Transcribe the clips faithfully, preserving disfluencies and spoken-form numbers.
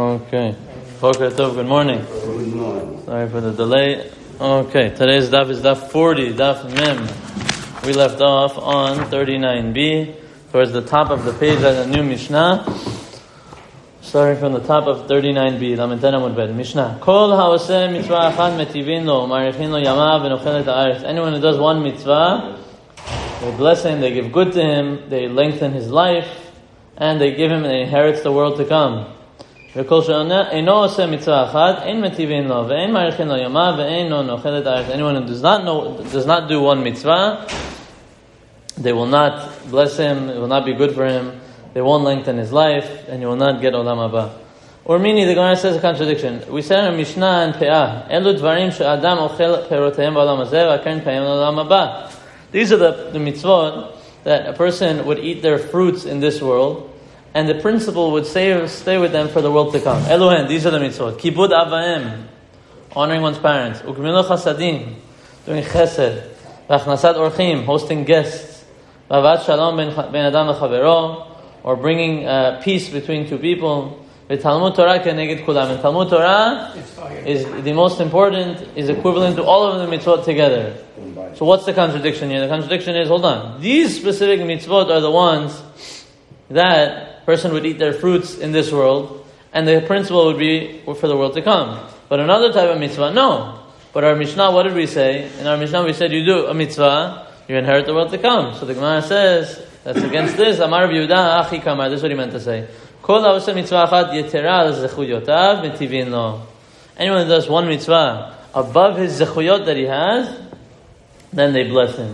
Okay. Boker Tov, good morning. Good morning. Sorry for the delay. Okay, today's daf is daf forty, daf mem. We left off on thirty-nine b, towards the top of the page at the new Mishnah. Starting from the top of thirty-nine b, Lamed Amud Bet. Mishnah. Kol ha'oseh mitzvah achad metivin lo, marichin lo yamav v'nochelet ha'aretz. Anyone who does one mitzvah, they bless him, they give good to him, they lengthen his life, and they give him and he inherits the world to come. Anyone who does not know, does not do one mitzvah, they will not bless him, it will not be good for him, they won't lengthen his life, and you will not get olam haba. Or meaning, the Gemara says a contradiction. We said in Mishnah and Pe'ah, Elu dvarim she'adam ochel perotehem ba'olam hazeh v'akeren kayem olam haba. These are the, the mitzvot that a person would eat their fruits in this world, and the principle would stay, stay with them for the world to come. Elohen, these are the mitzvot. Kibud avaim, honoring one's parents. Ukmilu chasadim, doing chesed. V'achnasat orchim, hosting guests. V'avat shalom ben adam v'chavero, or bringing uh, peace between two people. V'talmud Torah keneged kulam. And Talmud Torah is the most important, is equivalent to all of the mitzvot together. So what's the contradiction here? The contradiction is, hold on, these specific mitzvot are the ones that person would eat their fruits in this world, and the principle would be for the world to come. But another type of mitzvah, no. But our Mishnah, what did we say? In our Mishnah, we said you do a mitzvah, you inherit the world to come. So the Gemara says, that's against this. Amar Rav Yehuda, achi kamar. This is what he meant to say. Kol ha'oseh mitzvah achat yetera al zechuyotav metivin lo. Anyone who does one mitzvah above his zechuyot that he has, then they bless him.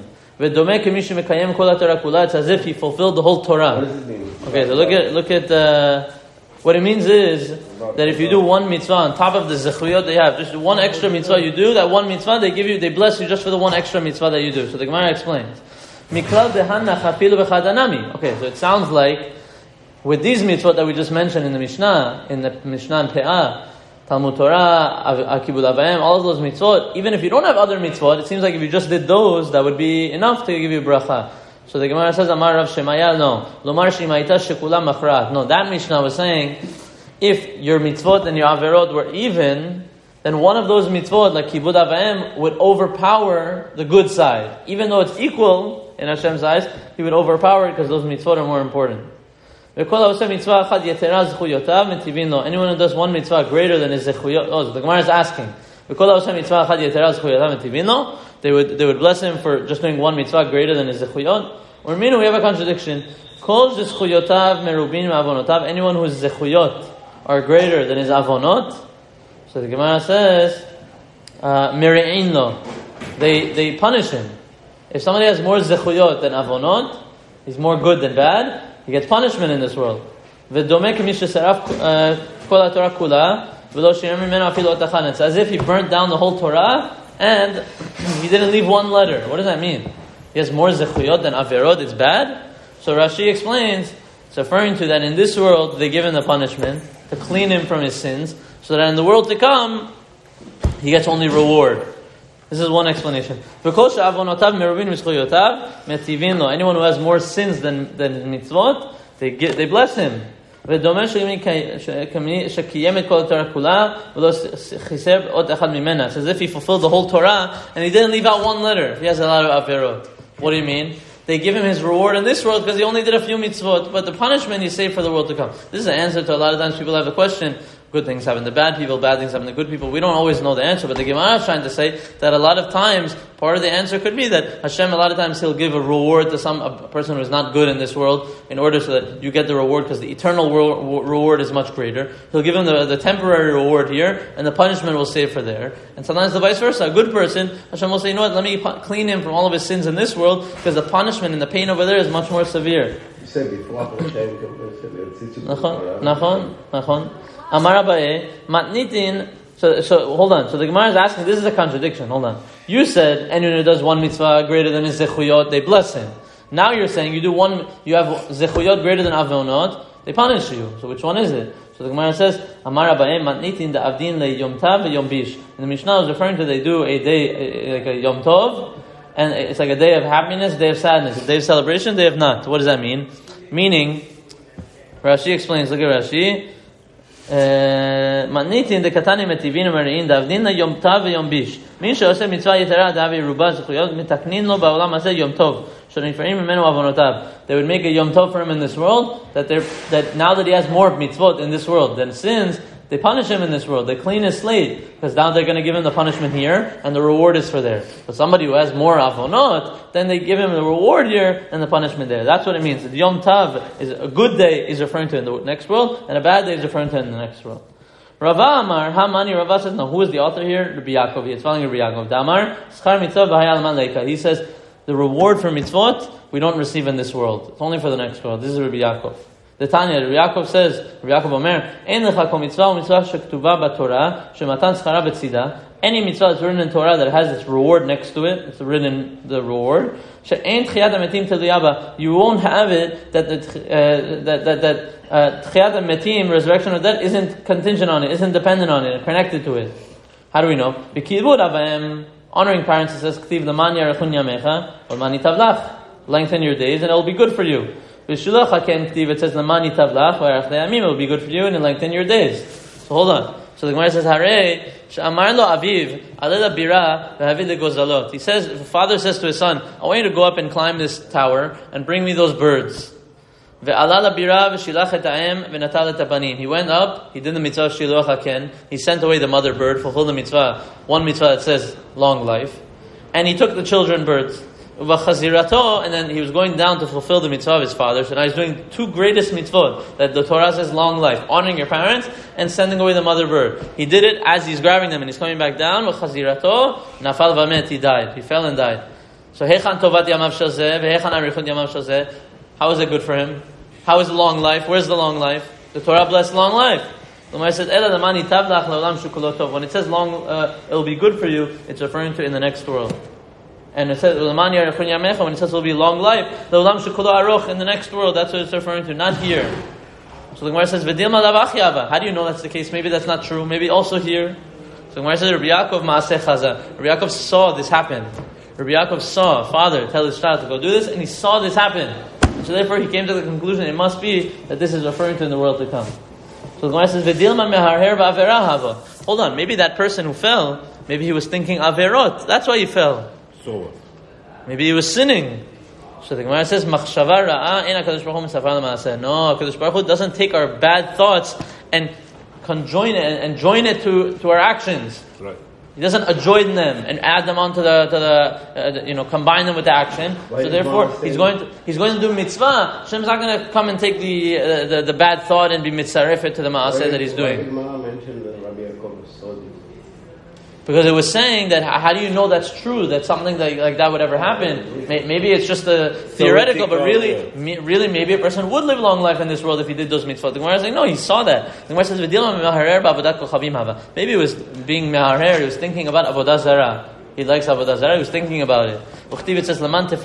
It's as if he fulfilled the whole Torah. What does it mean? Okay, so look at look at uh, what it means is that if you do one mitzvah on top of the zechuyot that you have, just one extra mitzvah you do, that one mitzvah they give you, they bless you just for the one extra mitzvah that you do. So the Gemara explains. Okay, so it sounds like with these mitzvot that we just mentioned in the Mishnah, in the Mishnah and Pe'ah, Talmud Torah, Kibud Avayim, all of those mitzvot, even if you don't have other mitzvot, it seems like if you just did those, that would be enough to give you bracha. So the Gemara says, Amar Rav Shemaya, no. Lomar Shimaita Shekulam Machrat. No, that Mishnah was saying, if your mitzvot and your averot were even, then one of those mitzvot, like Kibud Avayim, would overpower the good side. Even though it's equal in Hashem's eyes, he would overpower it because those mitzvot are more important. Anyone who does one mitzvah greater than his zechuyot, oh, the Gemara is asking. They would they would bless him for just doing one mitzvah greater than his zechuyot. Or meaning we have a contradiction. Anyone whose zechuyot are greater than his avonot. So the Gemara says, mirein lo. They they punish him. If somebody has more zechuyot than avonot, he's more good than bad. He gets punishment in this world. It's as if he burnt down the whole Torah and he didn't leave one letter. What does that mean? He has more zechuyot than averot, it's bad? So Rashi explains, it's referring to that in this world they give him the punishment to clean him from his sins, so that in the world to come, he gets only reward. This is one explanation. Anyone who has more sins than, than mitzvot, they get, they bless him. It's as if he fulfilled the whole Torah and he didn't leave out one letter. He has a lot of averot. What do you mean? They give him his reward in this world because he only did a few mitzvot, but the punishment he saved for the world to come. This is the answer to a lot of times people have a question. Good things happen to bad people, bad things happen to good people. We don't always know the answer, but the Gemara is trying to say that a lot of times, part of the answer could be that Hashem, a lot of times, He'll give a reward to some a person who is not good in this world, in order so that you get the reward, because the eternal reward is much greater. He'll give him the, the temporary reward here, and the punishment will stay for there. And sometimes the vice versa. A good person, Hashem will say, you know what, let me clean him from all of his sins in this world, because the punishment and the pain over there is much more severe. You said before, Nachon, nachon, nachon. Amar Abaye, matnitin. So, so hold on. So the Gemara is asking. This is a contradiction. Hold on. You said anyone who does one mitzvah greater than his zechuyot, they bless him. Now you're saying you do one. You have zechuyot greater than avonot, they punish you. So which one is it? So the Gemara says, Amar Abaye, matnitin da avdin le yom tav ve yom bish. And the Mishnah is referring to they do a day like a yom tov, and it's like a day of happiness, day of sadness, a day of celebration, day of not. What does that mean? Meaning, Rashi explains. Look at Rashi. Uh, מתניתין דקתני מטיבין ומרעין דאבדין לה יום טוב ויום ביש. מי שעושה מצווה יתרה דאבי רובה זכויות מתקנין לו בעולם הזה יום טוב. שנפרעים ממנו עוונותיו. They would make a yom tov for him in this world, that they're, that now that he has more mitzvot in this world than sins, they punish him in this world. They clean his slate, because now they're going to give him the punishment here, and the reward is for there. But somebody who has more avonot, then they give him the reward here, and the punishment there. That's what it means. The yom tov is a good day is referring to in the next world, and a bad day is referring to in the next world. Rava Amar, Hamani, Rava says, no, who is the author here? Rabbi Yaakov. It's following Rabbi Yaakov. Damar, Schar mitzvah v'hayal man leika. He says, the reward for mitzvot, we don't receive in this world. It's only for the next world. This is Rabbi Yaakov. The Tanya, Rabbi Yaakov says, Rabbi Yaakov Omer, Ein lecha kol mitzvah u'mitzvah shektuva b'Torah, shematan schara b'tzida. Any mitzvah that's written in Torah that has its reward next to it, it's written the reward. She'ein tchiyat ha'metim teluyaba. You won't have it that the, uh, that that that uh, tchiyat ha'metim, resurrection of dead, isn't contingent on it, isn't dependent on it, connected to it. How do we know? B'kivud avayim. Honoring parents, it says, K'tiv l'man yarechun yamecha, or mani tavlach. Lengthen your days, and it will be good for you. V'shulach haken k'tiv, it says, l'mani tavlach, v'arech le'amim, it will be good for you, and lengthen your days. So hold on. So the Gemara says, Harei, she'amar lo aviv, alela bira, v'havid le'gozalot. He says, if a father says to his son, I want you to go up and climb this tower, and bring me those birds. He went up, he did the mitzvah shiluach haken, he sent away the mother bird, fulfilled the mitzvah, one mitzvah that says long life, and he took the children birds, and then he was going down to fulfill the mitzvah of his father. So now he's doing two greatest mitzvot, that the Torah says long life, honoring your parents, and sending away the mother bird. He did it as he's grabbing them, and he's coming back down, nafal vamet, he died, he fell and died. So hechan tovat yamav shel zeh, vehechan arichut yamav shel zeh. How is it good for him? How is the long life? Where's the long life? The Torah blessed long life. When it says long, uh, it will be good for you, it's referring to in the next world. And it says when it says it will be long life, in the next world, that's what it's referring to, not here. So the Gemara says, how do you know that's the case? Maybe that's not true. Maybe also here. So the Gemara says, Rabbi Yaakov Maaseh Chaza. Rabbi Yaakov saw this happen. Rabbi Yaakov saw a father tell his child to go do this, and he saw this happen. So therefore he came to the conclusion it must be that this is referring to in the world to come. So the Gemara says, V'dilma meharher ba'avera hava. Hold on, maybe that person who fell, maybe he was thinking averot. That's why he fell. So what? Maybe he was sinning. So the Gemara says, Machshava ra'a ein HaKadosh Baruch Hu misafar l'maaseh. No, HaKadosh Baruch Hu doesn't take our bad thoughts and conjoin it and join it to, to our actions. Right. He doesn't adjoin them and add them onto the to the uh, you know combine them with the action. Why so therefore he's going to he's going to do mitzvah. Hashem's not going to come and take the uh, the, the bad thought and be mitzarefet to the maaseh that he's doing. Why did Mara mention that Rabbi Yaakov saw this? Because it was saying that how do you know that's true, that something that, like that would ever happen? Maybe it's just a theoretical, but really, really maybe a person would live long life in this world if he did those mitzvot. The Gemara is like, no, he saw that. The Gemara says, maybe he was being meharer, he was thinking about avodah zarah. He likes avodah zarah, he was thinking about it. It says,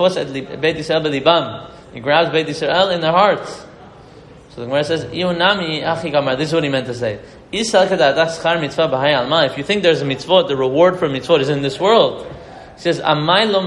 he grabs Beit Yisrael in their hearts. So the Gemara says, this is what he meant to say. If you think there's a mitzvot, the reward for mitzvot is in this world. He says, why didn't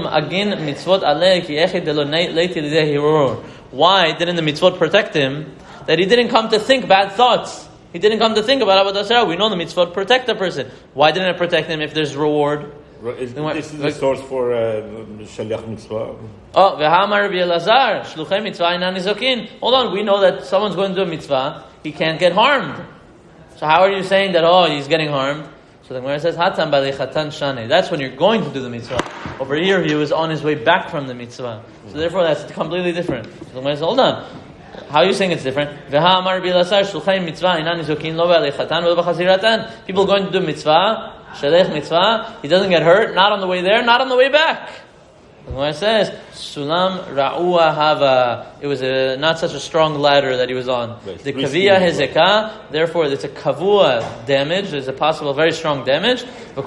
the mitzvot protect him? That he didn't come to think bad thoughts. He didn't come to think about avodah zarah. We know the mitzvot protect the person. Why didn't it protect him if there's reward? Is, this is the source for Shaliach uh, Mitzvah. Oh, v'hamar Rabbi Elazar, shluchei mitzvah inan nizokin. Hold on, we know that someone's going to do a mitzvah, he can't get harmed. So how are you saying that, oh, he's getting harmed? So the Gemara says, Hatam b'alei chatan shane. That's when you're going to do the mitzvah. Over here, he was on his way back from the mitzvah. So therefore, that's completely different. So the Gemara says, hold on. How are you saying it's different? V'hamar Rabbi Elazar, shluchei mitzvah inan nizokin, lo b'alei chatan, lo b'chaziratan. People going to do mitzvah, Shalech mitzvah, he doesn't get hurt, not on the way there, not on the way back. When it says, Sulam Ra'ua Hava, it was a, not such a strong ladder that he was on. Right. The Kaviya Hezekah, therefore it's a Kavua damage, there's a possible very strong damage.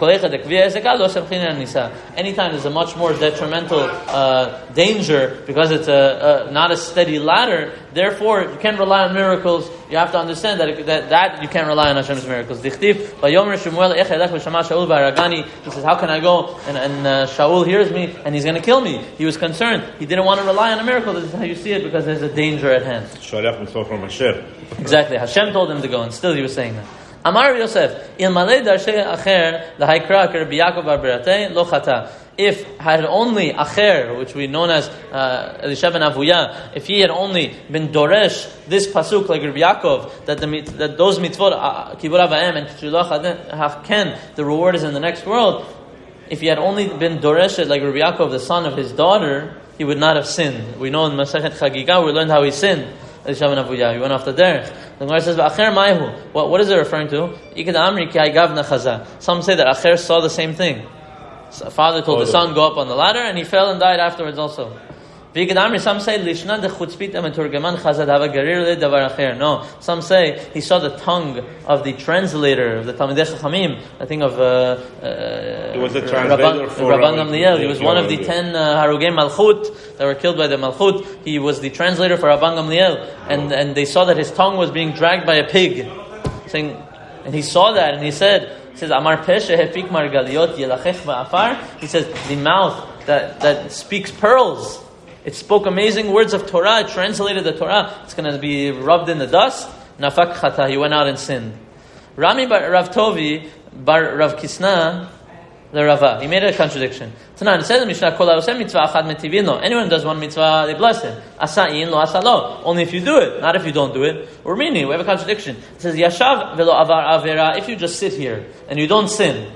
Anytime there's a much more detrimental uh, danger, because it's a, a not a steady ladder, therefore you can't rely on miracles. You have to understand that that, that you can't rely on Hashem's miracles. He says, how can I go and, and uh, Shaul hears me and he's going to kill me? He was concerned. He didn't want to rely on a miracle. This is how you see it, because there's a danger at hand. Shaliach mitzvah from Hashem. Exactly. Hashem told him to go, and still he was saying that. Amar Yosef, ilmalei darshei acher lahaikra Rabbi Yaakov bar Beratei lo chata. If had only acher, which we known as uh, Elisha ben Avuya, if he had only been doresh this pasuk like Rabbi Yaakov, that the that those mitzvot kibur avayim and shilach haken, the reward is in the next world. If he had only been doresh like Rabbi Yaakov, the son of his daughter, he would not have sinned. We know in Masechet Chagiga we learned how he sinned. Elisha ben Avuya, he went off the derech. The Gemara says, "Acher ma'hu." What what is it referring to? Ikad amri ki gavna chaza. Some say that Acher saw the same thing. So father told oh, the son, go up on the ladder, and he fell and died afterwards also. Some say, no. Some say he saw the tongue of the translator of the Talmidei Chachamim. I think of uh, uh, he was a translator Rabban, for Rabban Gamliel. He was one of the ten uh, Harugei Malchut that were killed by the Malchut. He was the translator for Rabban Gamliel, and and they saw that his tongue was being dragged by a pig. Saying, and he saw that, and he said. He says, Amar Peshe Hefik Margaliot Yelachech Ba'afar. He says, the mouth that, that speaks pearls. It spoke amazing words of Torah. It translated the Torah. It's going to be rubbed in the dust. Nafak Chata. He went out and sinned. Rami bar Rav Tovi bar Rav Kisna the Rava. He made a contradiction. Tanan, it says in Mishnah, Kol ha'oseh mitzvah achad metivin lo. Anyone who does one mitzvah, they bless him. Asa'in lo asa lo. Only if you do it, not if you don't do it. Or meaning, we have a contradiction. It says, Yashav velo avar avera. If you just sit here and you don't sin,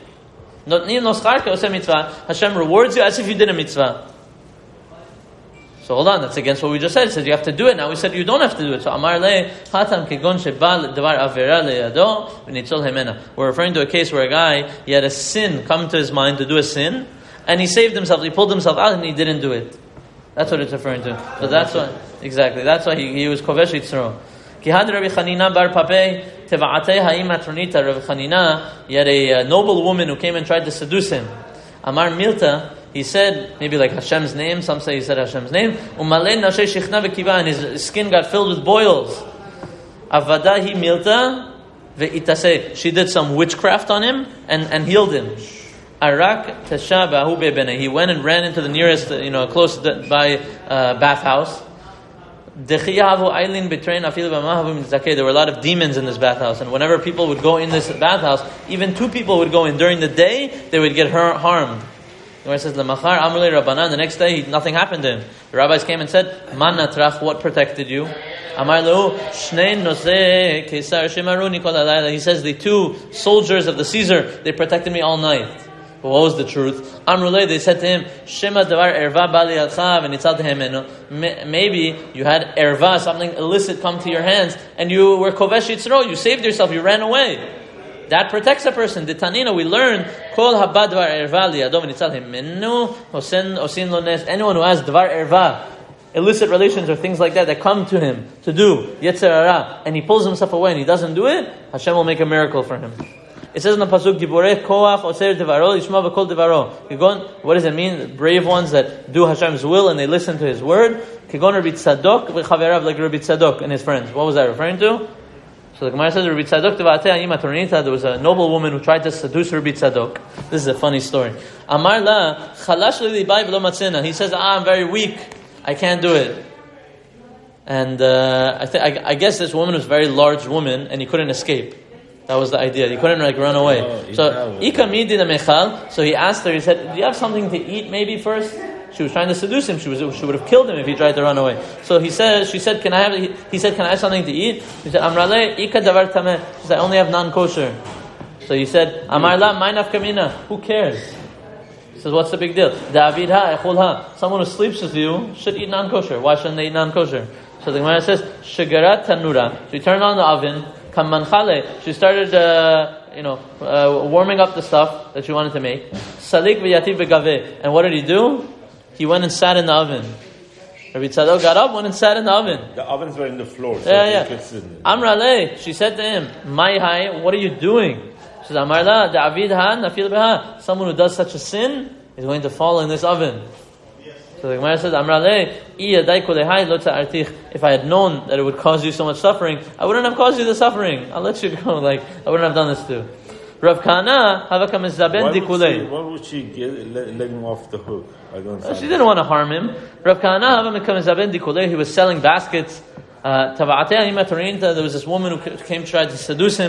Hashem rewards you as if you did a mitzvah. So hold on, that's against what we just said. It says you have to do it. Now we said you don't have to do it. So Amar le hatam kegon sheba devar avera leyado v'nitzol hemena. We're referring to a case where a guy, he had a sin come to his mind to do a sin, and he saved himself. He pulled himself out, and he didn't do it. That's what it's referring to. So that's why, exactly. That's why he, he was kovesh yitzro. Kihad Rabbi Chanina bar Papei tevaatei ha'im atronita. Rabbi Chanina, he had a uh, noble woman who came and tried to seduce him. Amar Milta. He said, maybe like Hashem's name, some say he said Hashem's name, and his skin got filled with boils. Avadahi milta ve'itase. She did some witchcraft on him and, and healed him. Arak tashabahu bebene. He went and ran into the nearest, you know, close by uh, bathhouse. There were a lot of demons in this bathhouse, and whenever people would go in this bathhouse, even two people would go in during the day, they would get harmed. The Gemara says, "Lemachar amrulei Rabbanan." The next day, nothing happened to him. The rabbis came and said, "Man natrach, what protected you?" Amar leu shnei nosei Kesar shemaruni kol halayla. He says, the two soldiers of the Caesar, they protected me all night. But what was the truth? Amrulei, they said to him, "Shema davar erva bali alcha v'nitzalta hemenu." Maybe you had erva, something illicit, come to your hands, and you were kovesh yitzro. You saved yourself. You ran away. That protects a person. The Tanina, we learn, Kol haba dvar erva liyado v'nitzal hemenu osin osin lo nes. Anyone who has dvar erva, illicit relations or things like that, that come to him to do yetzer hara, and he pulls himself away and he doesn't do it, Hashem will make a miracle for him. It says in the pasuk, Giborei koach oser devaro yishma v'kol devaro. Kigon, what does it mean? Brave ones that do Hashem's will and they listen to His word. Kigon Rabbi Tzadok v'chaverav, like Rabbi Tzadok and his friends. What was that referring to? So the Gemara says, Rabbi Tzadok tevaatei ha'im atronita. There was a noble woman who tried to seduce Rabbi Tzadok. This is a funny story. Amar la chalash li libai v'lo matzina. He says, ah, I'm very weak. I can't do it. And uh, I, th- I, I guess this woman was a very large woman, and he couldn't escape. That was the idea. He couldn't like run away. Oh, so Ika midi the mechal. So he asked her. He said, "Do you have something to eat, maybe first?" She was trying to seduce him. She was she would have killed him if he tried to run away. So he said, she said, "Can I have?" He, he said, "Can I have something to eat?" He said, "Amrale Ika davar tameh." She said, "I only have non-kosher." So he said, "Amar la ma'inaf kamina." Who cares? He says, "What's the big deal?" David ha echol ha. Someone who sleeps with you should eat non-kosher. Why shouldn't they eat non-kosher? So the Gemara says, "Shagarat tanura." So he turned on the oven. Kammanchale. She started, uh, you know, uh, warming up the stuff that she wanted to make. Salik v'yativ begaveh. And what did he do? He went and sat in the oven. Rabbi Tzadok got up, went and sat in the oven. The ovens were in the floor. So yeah, yeah. Amrale. She said to him, "My hai, what are you doing?" She said, "Amarla, David ha nafil beha." Someone who does such a sin is going to fall in this oven. So the Gemara says, Amrale, if I had known that it would cause you so much suffering, I wouldn't have caused you the suffering. I'll let you go. Like, I wouldn't have done this too. Rav Kana, why, why would she get, let, let him off the hook? I don't know. She didn't want to harm him. Rav Kana, he was selling baskets. Uh, there was this woman who came, tried to seduce him.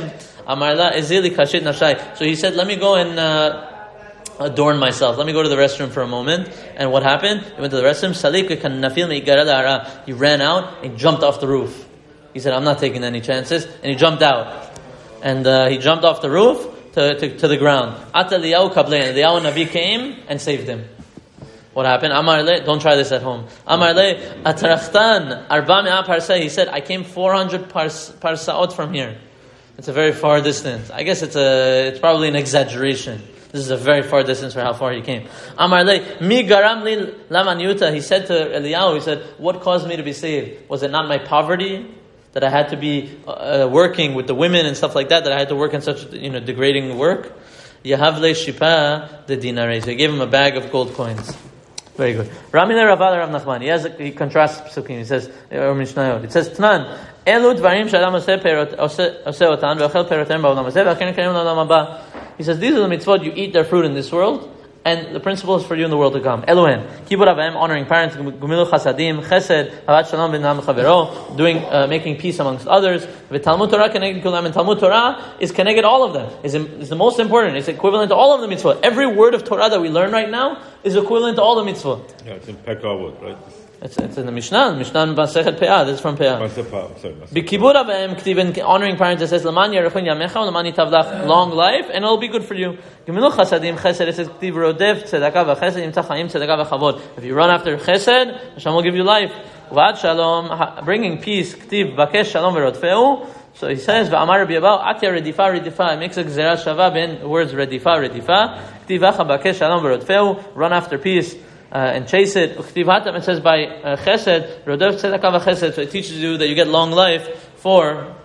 Amar la ezili kashit nafshai. So he said, let me go and uh, adorn myself. Let me go to the restroom for a moment. And what happened? He went to the restroom. Salik kan nafil me'igara da'ara. He ran out and jumped off the roof. He said, I'm not taking any chances. And he jumped out. And uh, he jumped off the roof to, to, to the ground. Ata Eliyahu kablein. Eliyahu Navi came and saved him. What happened? Amar le, don't try this at home. Amar le, atarachtan arba me'a parsa. He said, I came four hundred pars, parsaot from here. It's a very far distance. I guess it's a, it's probably an exaggeration. This is a very far distance for how far he came. Amar le, mi garam li lamanyuta. He said to Eliyahu, he said, what caused me to be saved? Was it not my poverty? That I had to be uh, working with the women and stuff like that, that I had to work in such, you know, degrading work? Yahavle shipa the dinare. So he gave him a bag of gold coins. Very good. Ramile Rav Rav Nachman. He has a, he contrasts psukim. He says, or Mishnayot. It says, Tnan elu dvarim shadam oseh perot oseh otan ve'achel perotem ba'olam hazeh ve'achen karim la'olam haba. He says, these are the mitzvot. You eat their fruit in this world, and the principle is for you in the world to come. Elohen, kibud avim, honoring parents, gumilu chasadim, chesed, havat shalom b'nam chavero, doing, uh, making peace amongst others. V'talmud Torah keneged kulam, and Talmud Torah is keneged all of them. Is is the most important. It's equivalent to all of the mitzvot. Every word of Torah that we learn right now is equivalent to all the mitzvot. Yeah, it's in Pekah, right? It's, it's in the Mishnah. Mishnah Masechet Peah. This is from Peah. B'kibud avim, k'tiv, honoring parents. It says, "L'man yarechun yamecha, l'man yitavlach," long life, and it'll be good for you. Gemilu chasadim chesed. It says, "K'tiv rodev tzedakah v'chesed yimtzach chaim tzedakah v'chavod." If you run after chesed, Hashem will give you life. V'ad shalom, bringing peace. K'tiv bakesh shalom v'rodfeu. So he says, "V'amar Rabbi Abahu, atya redifa redifa." It makes a gzera shava ben words redifa redifa. K'tiv vacha bakesh shalom v'rodfeu. Run after peace. Uh, and chase it. It says by uh, chesed, rodev tzedakah v'chesed. So it teaches you that you get long life for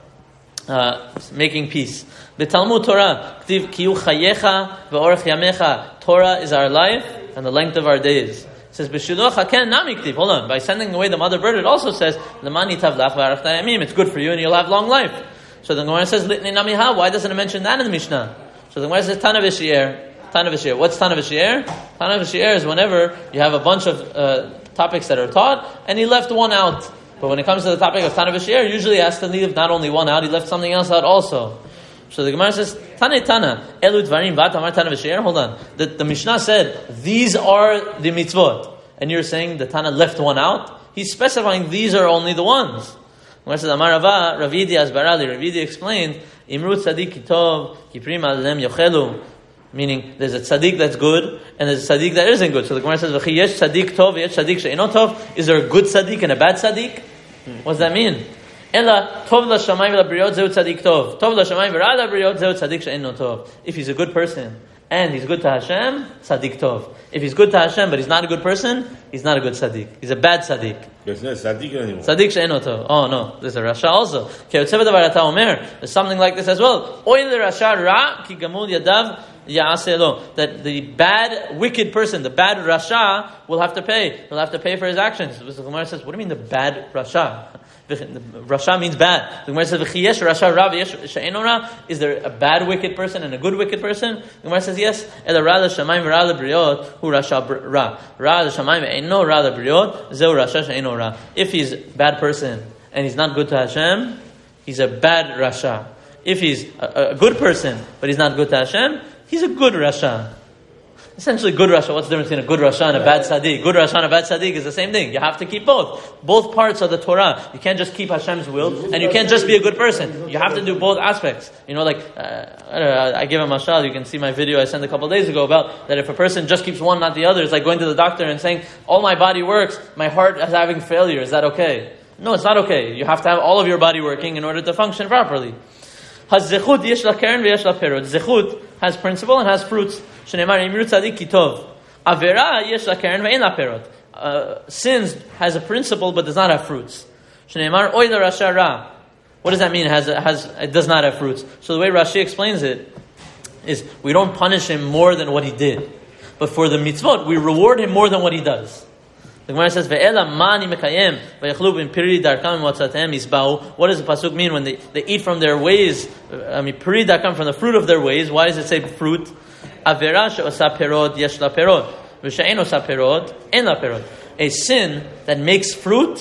uh, making peace. The Talmud Torah, k'tiv kiyu chayecha ve'orech yamecha. Torah is our life and the length of our days. It says b'shiluach ken nami k'tiv. Hold on. By sending away the mother bird, it also says l'mani tavlach v'arach yamim. It's good for you and you'll have long life. So the Gemara says litni nami ha. Why doesn't it mention that in the Mishnah? So the Gemara says Tana v'shi'er. Tana v'shi'er. What's Tana v'shi'er? Tana v'shi'er is whenever you have a bunch of uh, topics that are taught, and he left one out. But when it comes to the topic of Tana v'shi'er, usually he has to leave not only one out, he left something else out also. So the Gemara says, Tane Tana, Elu Dvarim Vat Amar Tana v'shi'er. Hold on. The, the Mishnah said, these are the mitzvot. And you're saying the Tana left one out? He's specifying these are only the ones. The Gemara says, Amar Rava, Ravidi Asbarali. Ravidi explained, Imru Tzadik Kitov, Kiprim Alem Yochelu. Meaning, there's a tzaddik that's good, and there's a tzaddik that isn't good. So the Gemara says, "V'chi yesh tzaddik tov, yesh tzaddik she'eno tov." Is there a good tzaddik and a bad tzaddik? Hmm. What does that mean? Ela tov l'shamayim v'labriot zeu tzaddik tov. Tov l'shamayim v'ra labriot zeu tzaddik she'eno tov. If he's a good person and he's good to Hashem, tzaddik tov. If he's good to Hashem but he's not a good person, he's not a good tzaddik. He's a bad tzaddik. There's no tzaddik anymore. Tzaddik she'eno tov. Oh no, there's a rasha also. There's something like this as well. Oy l'rasha ra ki gamul yadav. That the bad, wicked person, the bad Rasha, will have to pay. Will have to pay for his actions. The Gemara says, what do you mean the bad Rasha? Rasha means bad. The Gemara says, "V'chiyesh Rasha Ra v'yesh she'eno ra." Is there a bad wicked person and a good wicked person? The Gemara says, yes. Ela ra l'shamayim v'ra l'briot hu Rasha ra. Ra l'shamayim ve'eno ra l'briot zeu Rasha she'eno ra. If he's a bad person and he's not good to Hashem, he's a bad Rasha. If he's a, a good person but he's not good to Hashem, he's a good Rasha. Essentially, good Rasha. What's the difference between a good Rasha and a bad Tzaddik? Good Rasha and a bad Tzaddik is the same thing. You have to keep both. Both parts of the Torah. You can't just keep Hashem's will, and you can't just be a good person. You have to do both aspects. You know, like, uh, I, don't know, I give a mashal. You can see my video I sent a couple of days ago about that if a person just keeps one, not the other, it's like going to the doctor and saying, all my body works, my heart is having failure. Is that okay? No, it's not okay. You have to have all of your body working in order to function properly. Zechut yesh la keren v'yesh la perot. Zechut has principle and has fruits. Shneimar imru tzadik kitov. Avera yesh la keren ve'en la perot. Sins has a principle but does not have fruits. Shneimar oy la rasha ra. What does that mean? It has has it does not have fruits. So the way Rashi explains it is we don't punish him more than what he did, but for the mitzvot we reward him more than what he does. The Gemara says, "Ve'ela mani mekayem v'yachlu b'piri darkam v'motzatem isbau." What does the pasuk mean when they, they eat from their ways? I mean, piri darkam, from the fruit of their ways. Why does it say fruit? Avera she'osa perot yesh la perot v'she'en osa perot en la perot. A sin that makes fruit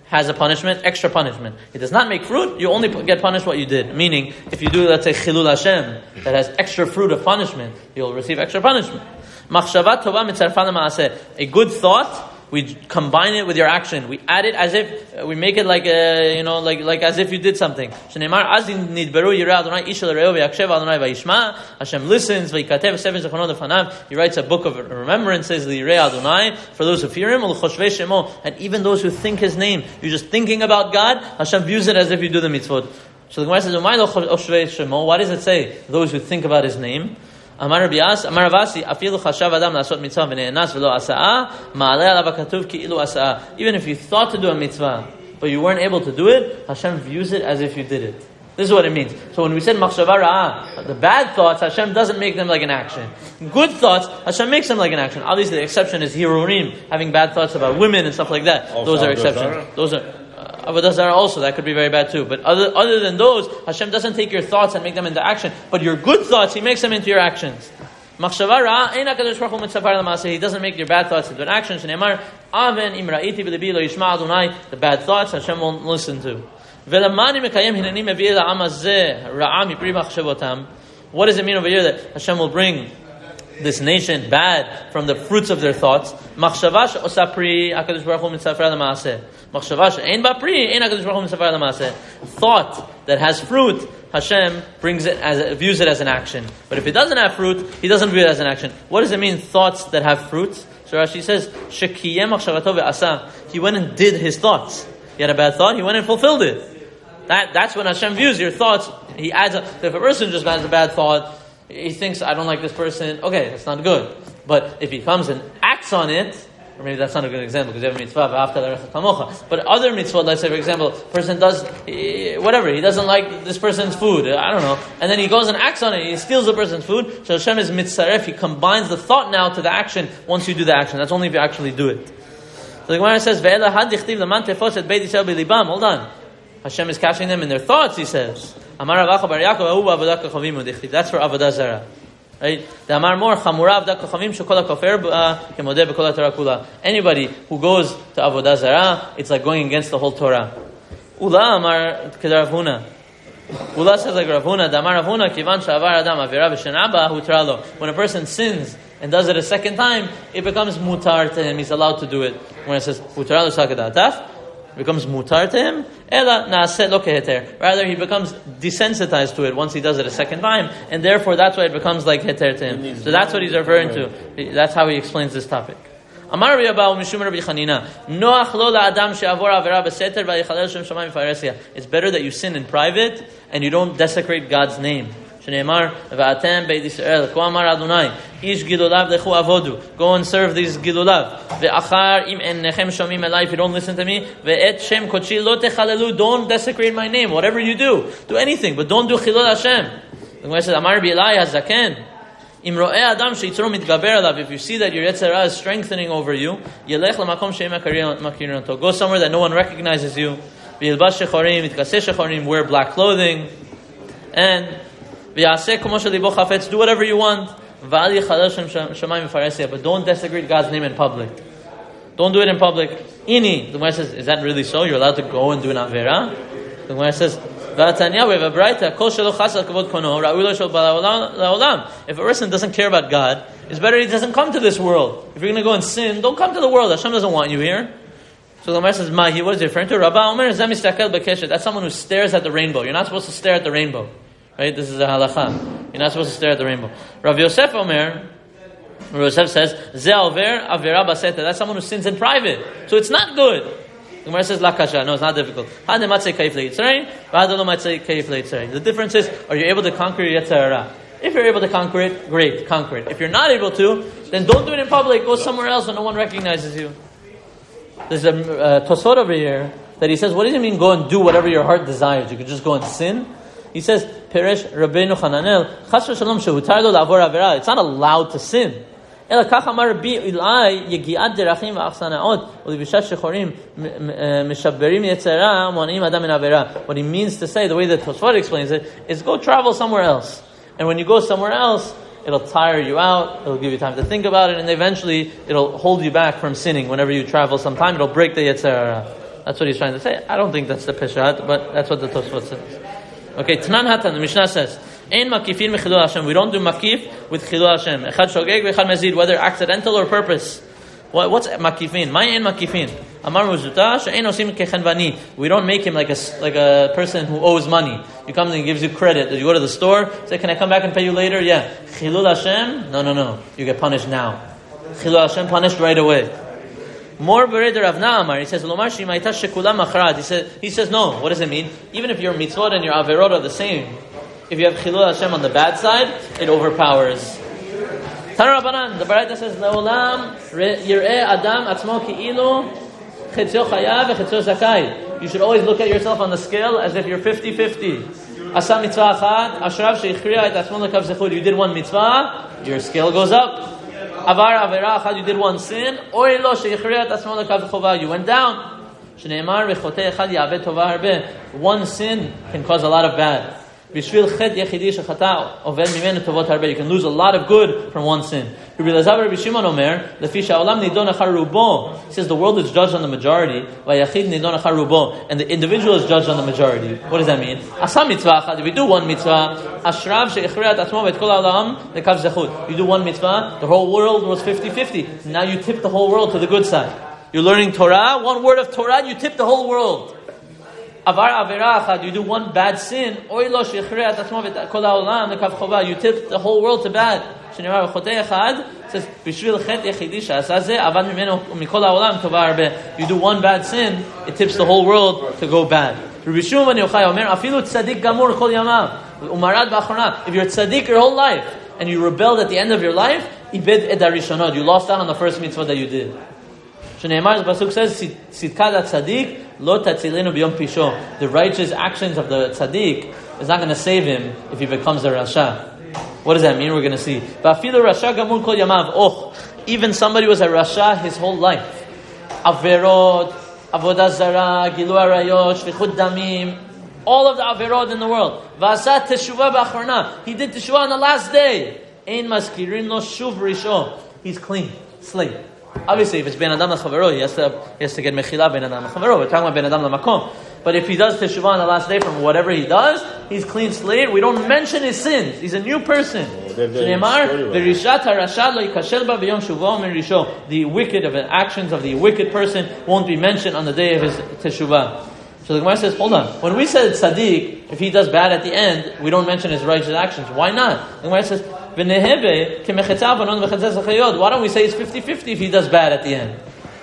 has a punishment, extra punishment. It does not make fruit, you only get punished what you did. Meaning, if you do, let's say, Chilul Hashem, that has extra fruit of punishment, you'll receive extra punishment. Machshava tova mitzarfa l'maaseh. A good thought, we combine it with your action. We add it as if, we make it like a, you know, like like as if you did something. Shneimar azin nidberu yireh Adonai ish el re'eh v'yakshev Adonai v'yishma. Hashem listens, v'yikatev seven zechronot lefanav. He writes a book of remembrances, l'yireh Adonai, for those who fear Him, u'l'choshvei shemo. And even those who think His name. You're just thinking about God, Hashem views it as if you do the mitzvot. So the Gemara says, "Umay lo choshvei shemo." Why does it say those who think about His name? Amar Bias, Amar Avasi, afilu chashav adam lasot mitzvah v'ne'enas v'lo asa'a, ma'aleh alav ha'katuv ki'ilu asa'a. Even if you thought to do a mitzvah, but you weren't able to do it, Hashem views it as if you did it. This is what it means. So when we said machshava ra'ah, the bad thoughts, Hashem doesn't make them like an action. Good thoughts, Hashem makes them like an action. Obviously the exception is hirurim, having bad thoughts about women and stuff like that. Also, those are exceptions. Those are Avodah Zarah also, that could be very bad too. But other other than those, Hashem doesn't take your thoughts and make them into action. But your good thoughts, He makes them into your actions. Machshava ra'ah, ein HaKadosh Baruch Hu mitzapar l'maaseh. He doesn't make your bad thoughts into an action. Shneimar, aven im ra'iti b'libi lo yishma Adonai. The bad thoughts, Hashem won't listen to. Ve'lamani mekayem hineni mevi la'am hazeh ra'ah mipri machshavotam. What does it mean over here that Hashem will bring this nation bad from the fruits of their thoughts? Machshava she'osa pri HaKadosh Baruch Hu mitzapar l'maaseh. Machshava she'ein ba pri, ein HaKadosh Baruch Hu mitzapar l'maaseh. Thought that has fruit, Hashem brings it as views it as an action. But if it doesn't have fruit, He doesn't view it as an action. What does it mean, thoughts that have fruit? So Rashi says, Shekiyem machshavato ve'asa. He went and did his thoughts. He had a bad thought, he went and fulfilled it. That that's when Hashem views your thoughts. He adds a, if a person just has a bad thought, he thinks, I don't like this person, okay, that's not good. But if he comes and acts on it, or maybe that's not a good example because you have a mitzvah, but other mitzvah, let's say for example, person does whatever, he doesn't like this person's food, I don't know, and then he goes and acts on it, he steals the person's food, so Hashem is mitzaref, He combines the thought now to the action once you do the action. That's only if you actually do it. So the Gemara says, hold on, Hashem is catching them in their thoughts, He says. That's for Avodah Zarah. Right? Anybody who goes to Avodah Zarah, it's like going against the whole Torah. Ula amar kedar Rav Huna. Ula says like Rav Huna, Damar Rav Huna, kivan shavar adam avera v'shenaba hutralo. When a person sins and does it a second time, it becomes mutar to him. He's allowed to do it. When it says hutralo sakadataf, it becomes mutar to him. Ela naaset lo keheter. Rather, he becomes desensitized to it once he does it a second time, and therefore that's why it becomes like heter to him. So that's what he's referring to. That's how he explains this topic. Amar Rabbi Abahu mishum Rabbi Chanina, noach lo la'adam she'avor avera b'seter v'yichalel shem shamayim v'faresia. It's better that you sin in private and you don't desecrate God's name. Shneimar v'atem beit Yisrael ko amar Adonai ish gilulav lechu avodu. Go and serve these gilulav. Ve'achar im ennechem shomim elai. If you don't listen to me, ve'et shem kochi lo techalelu. Don't desecrate my name. Whatever you do, do anything, but don't do chilul Hashem. The Gemara says, Amar Rabbi Elai hazaken. Im ro'eh adam sheyitzro mitgaber alav. If you see that your yetzer hara is strengthening over you, yelech lamakom she'em makirin oto. Go somewhere that no one recognizes you. V'yilbash shechorim, yitkaseh shechorim. Wear black clothing, and do whatever you want. But don't desecrate God's name in public. Don't do it in public. Ini, the Gemara says, is that really so? You're allowed to go and do an avera? The Gemara says, we have a braita. If a person doesn't care about God, it's better he doesn't come to this world. If you're going to go and sin, don't come to the world. Hashem doesn't want you here. So the Gemara says, Mahi, what is it referring to? That's someone who stares at the rainbow. You're not supposed to stare at the rainbow. Right? This is a halacha. You're not supposed to stare at the rainbow. Rav Yosef Omer, Rav Yosef says, Ze alver avera baseta. That's someone who sins in private. So it's not good. The Gemara says, La kasha. No, it's not difficult. The difference is, are you able to conquer your yetzer hara? If you're able to conquer it, great, conquer it. If you're not able to, then don't do it in public. Go somewhere else where no one recognizes you. There's a uh, Tosfot over here that he says, what does it mean go and do whatever your heart desires? You could just go and sin? He says, Peresh Rabbeinu Chananel, Chas v'shalom shehutar lo la'avor avera. It's not allowed to sin. Ela kach amar Rabbi Ilai yegiat derachim v'achsanaot u'livishat shechorim mishaberim yetzera mo'anim adam min avera. What he means to say, the way that Tosfot explains it, is go travel somewhere else. And when you go somewhere else, it'll tire you out, it'll give you time to think about it, and eventually it'll hold you back from sinning. Whenever you travel sometime, it'll break the yetzer hara. That's what he's trying to say. I don't think that's the Peshat, but that's what the Tosfot says. Okay, Tanan Hatan, the Mishnah says, Ein makifin mechilul Hashem. We don't do makif with chilul Hashem. Echad shogeg v'echad mezid, whether accidental or purpose. What, what's makifin? My ein makifin. Amar muzuta she'ein osim kechenvani. We don't make him like a like a person who owes money. You come and he gives you credit. You go to the store, say, "Can I come back and pay you later?" Yeah. Chilul Hashem? No, no, no. You get punished now. Chilul Hashem, punished right away. More bereder Rav Na'amar. He says, "Lomar shimaita shekulam achrad." He says, he says, no. What does it mean? Even if your mitzvot and your averot are the same, if you have chilul Hashem on the bad side, it overpowers. Tana Rabbanan, the Baraita says, "Leolam yireh adam atzmo ki'ilu chetzio chayav v'chetzio zakai." You should always look at yourself on the scale as if you're fifty-fifty. Asa mitzvah achad, ashrav sheichriya et atzmo lekav zechud. You did one mitzvah, your scale goes up. Avar avera achad, you did one sin. Oy lo sheichriya et atzmo lekav chova. You went down. Shneimar v'chotei echad ya'aved tova harbe. One sin can cause a lot of bad. You can lose a lot of good from one sin. He says the world is judged on the majority, and the individual is judged on the majority. What does that mean? If you do one mitzvah, you do one mitzvah, the whole world was fifty-fifty. Now you tip the whole world to the good side. You're learning Torah, one word of Torah, you tip the whole world. Avar avera achad, you do one bad sin, oy lo sheichriya et atzmo v'kol ha'olam lekav chova, you tip the whole world to bad. Shneimar v'chotei echad, says b'shvil chet yechidi she'asa zeh avad mimeno mikol ha'olam tova harbe. You do one bad sin, it tips the whole world to go bad. Rabbi Shimon ben Yochai omer, afilu tzadik gamur kol yamav umarad b'achrona. If you're tzadik your whole life and you rebelled at the end of your life, ibed ed harishonot, you lost out on the first mitzvah that you did. Shneimar, the pasuk says, Sidkat tzaddik lo tatzilenu b'yom pisho. The righteous actions of the tzaddik is not going to save him if he becomes a rasha. What does that mean? We're going to see. Va'afilu rasha gamur kol yamav. Oh, even somebody who was a rasha his whole life. Averot, avodah zara, gilu arayot, shvichut damim, all of the averot in the world. Va'asat teshuvah b'achrona. He did teshuvah on the last day. Ein maskirin lo shuv risho. He's clean, slate. Obviously, if it's ben adam l'chavero, he has to he has to get mechila ben adam l'chavero. We're talking about ben adam l'makom. But if he does teshuvah on the last day from whatever he does, he's clean slate. We don't mention his sins. He's a new person. The wicked of the actions of the wicked person won't be mentioned on the day of his teshuvah. So the Gemara says, hold on. When we said tzaddik, if he does bad at the end, we don't mention his righteous actions. Why not? The Gemara says, why don't we say it's fifty-fifty if he does bad at the end?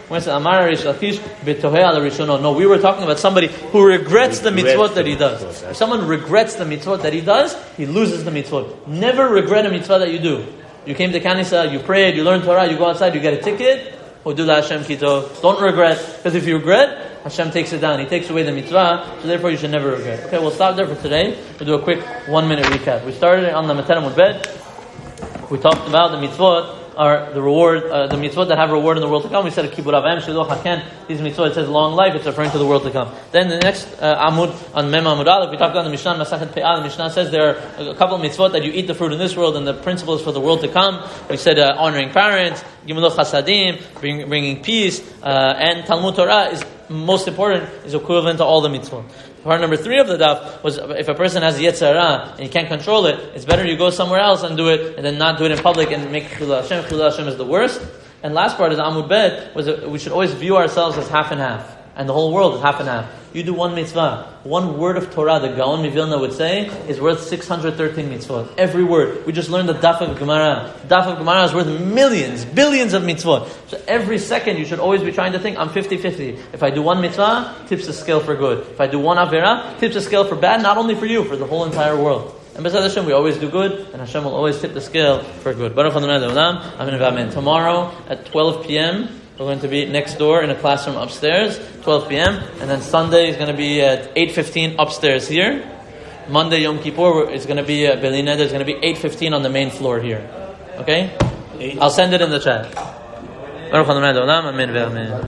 No, we were talking about somebody who regrets the mitzvot that he does. If someone regrets the mitzvot that he does, he loses the mitzvot. Never regret a mitzvah that you do. You came to Kanisa, you prayed, you learned Torah, you go outside, you get a ticket, don't regret, because if you regret, Hashem takes it down. He takes away the mitzvah, so therefore you should never regret. Okay, we'll stop there for today. We'll do a quick one minute recap. We started on the Matana Mudbed. We talked about the mitzvot are the reward, uh, the mitzvot that have reward in the world to come. We said Kibur Avayim Shiluch Haken. These mitzvot, it says long life. It's referring to the world to come. Then the next uh, Amud on Mem Amud Aleph, we talked about the Mishnah Masachet Pe'ah. The Mishnah says there are a couple of mitzvot that you eat the fruit in this world, and the principles for the world to come. We said uh, honoring parents, Gimiluch Chasadim, bring, bringing peace, uh, and Talmud Torah is most important, is equivalent to all the mitzvot. Part number three of the daf was if a person has Yetzer Hara and you can't control it, it's better you go somewhere else and do it and then not do it in public and make Chilul Hashem. Chilul Hashem is the worst. And last part is Amud Bet, was we should always view ourselves as half and half. And the whole world is half and half. You do one mitzvah. One word of Torah, the Gaon Mivilna would say, is worth six hundred thirteen mitzvot. Every word. We just learned the Daf of Gemara. Daf of Gemara is worth millions, billions of mitzvot. So every second you should always be trying to think, I'm fifty-fifty. If I do one mitzvah, tips the scale for good. If I do one avera, tips the scale for bad, not only for you, for the whole entire world. And besides Hashem, we always do good, and Hashem will always tip the scale for good. Baruch Adonai Le'olam. Amen v'amen. Tomorrow at twelve p.m., we're going to be next door in a classroom upstairs, twelve p.m. And then Sunday is going to be at eight fifteen upstairs here. Monday, Yom Kippur, it's going to be at Beli Neder. It's going to be eight fifteen on the main floor here. Okay? I'll send it in the chat. Baruch Adonai Le'olam. Amen v'amen.